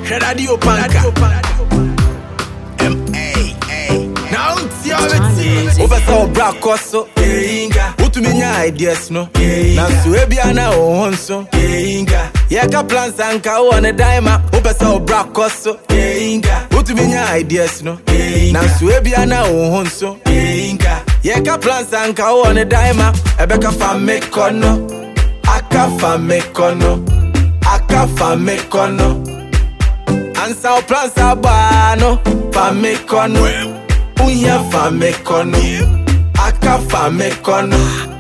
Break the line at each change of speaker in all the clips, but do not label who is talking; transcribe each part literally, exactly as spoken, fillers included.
Radio Panka. M A A. Now it's your tea. Over so black also. Inga. Utu minya ideas no. Na suebiana o honso. Inga. Yaka plans anka o ne daima. Over so black also. Inga. Utu minya ideas no. Na suebiana o honso. Inga. Yaka plans anka o ne daima. Ebeka fa me kono. Aka fa me kono. Aka fa me kono. Ansa o plans abano. Fa me kono. Unya fa me kono. Aka fa me kono.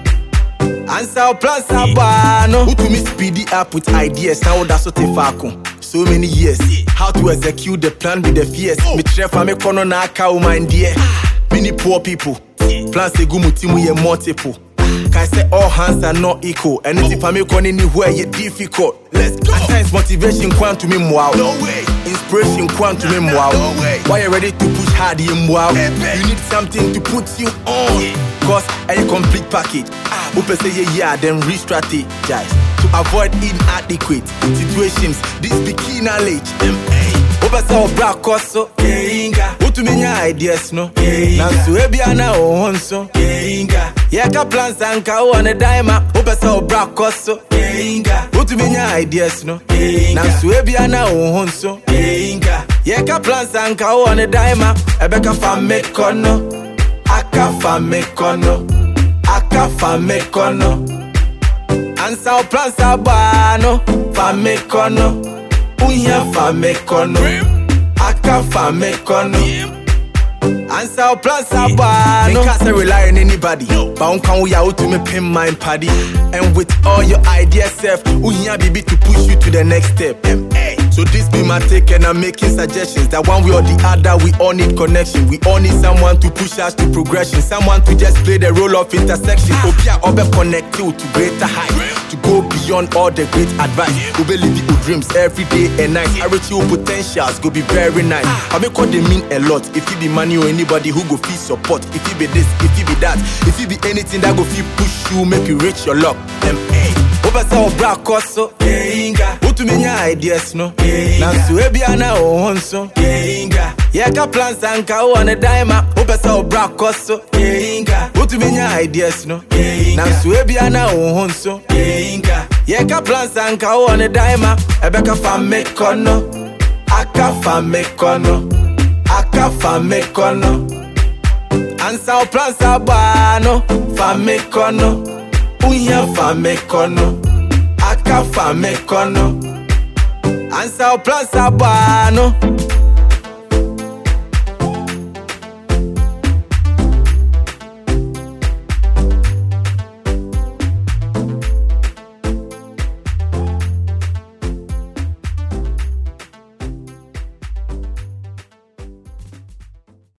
Ansa o plans abano. Who to me speedy up with ideas. Now that's what they falcon. So many years. How to execute the plan with the fears. Me try fa me kono na aka o mind dear. Many poor people. Plans they go mutimu ye multiple. Can I say all hands are not equal? And if I make on anywhere, it's difficult. Let's go. At times, motivation quant to me wow. No way. Inspiration quant to me wow. No way. Why you ready to push hard in wow? You need something to put you on. Cause a complete package. Open say yeah, yeah, then re-strategize to avoid inadequate situations. This be key knowledge. Open say black also. Inga. Utu minya ideas no. Na suebiana o honso. Inga. Yaka plans anka o ne daima. Open say black also. Inga. Utu minya ideas no. Na suebiana o honso. Inga. Yaka plans anka o ne daima. Ebeka fa me kono. Aka fa me kono. Aka fa me kono. Ansa o plans abano. Fa me kono. Unya fa me kono. Aka fa me kono. Answer our plans abano. They can't rely on anybody. But can we out to me pin my paddy. And with all your ideas self, unya baby to push you to the next step. So this be my take and I'm making suggestions. That one way or the other we all need connection. We all need someone to push us to progression. Someone to just play the role of intersection. Obia obe connect you to greater heights. To go beyond all the great advice. We believe your dreams every day and night. I reach your potentials go be very nice. I make what they mean a lot. If you be money or anybody who go feel support. If you be this, if you be that. If you be anything that go feel push you, make you reach your luck. M A Over so black also. Inga. Utu minya ideas no. Na suebiana o honso. Inga. Yaka plans anka o ne daima. Over so black also. Inga. Utu minya ideas no. Na suebiana o honso. Inga. Yaka plans anka o ne daima. Ebeka fa me kono. Aka fa me kono. Aka fa me kono. Ansa o plans abano. Fa me kono. Unya fa me kono. Aka fa me kono. Ansa o plans abano.